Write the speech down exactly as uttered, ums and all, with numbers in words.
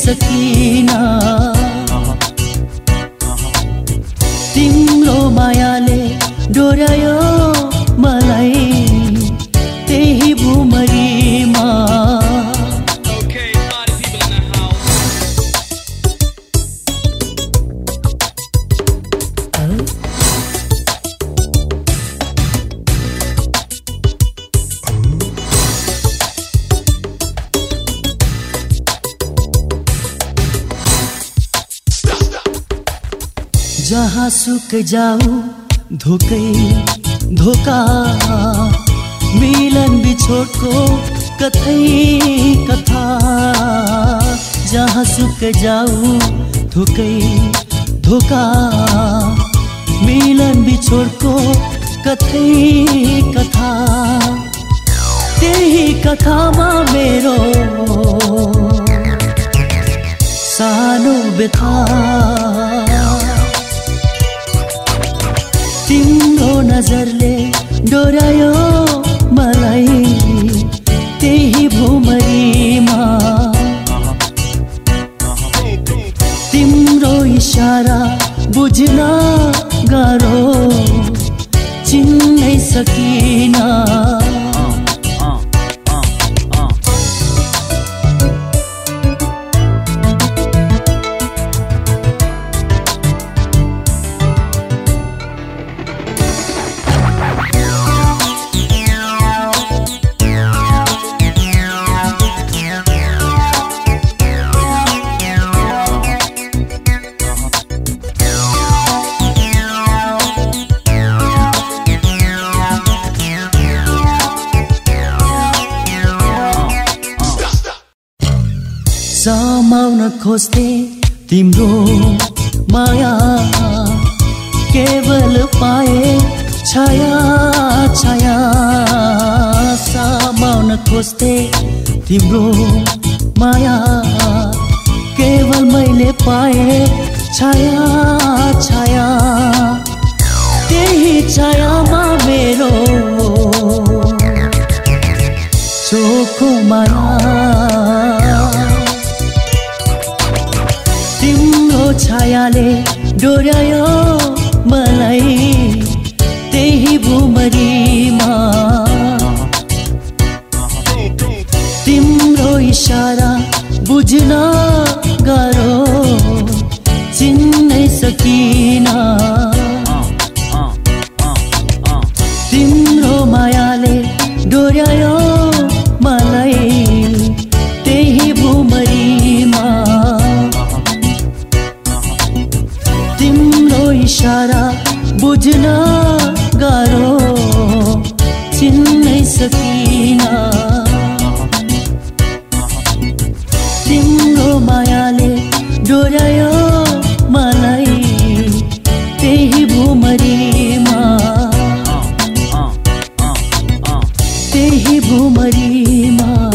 सकिन तिम्रो मायाले डोर्यायो मलाई त्यही भुमरीमा जहाँ सुक जाऊ धोकै धोका मिलन बिछोडको कथै कथा जहाँ सुक जाऊ धोकै धोका मिलन बिछोडको कथै कथा त्यही कथामा मेरो सानो व्यथा तिम्रो नजरले डोर्यायो मलाई त्यही भुमरीमा तिम्रो इशारा बुझ्न गाह्रो चिन्नै सकिन समाउन खोज्थे तिम्रो माया केवल पाए छाया छाया समाउन खोज्थे तिम्रो माया केवल मैले पाए छाया छाया त्यही छायामा मेरो चोखो माया तिम्रो छायाले डोर्यायो मलाई त्यही भुमरीमा तिम्रो इशारा बुझ्न गाह्रो चिन्नै सकिन तिम्रो मायाले डोर्यायो मलाई त्यही भुमरीमा तिम्रो इशारा बुझ्न गाह्रो चिन्नै सकिन तिम्रो मायाले डोर्यायो मलाई त्यही भुमरीमा त्यही भुमरीमा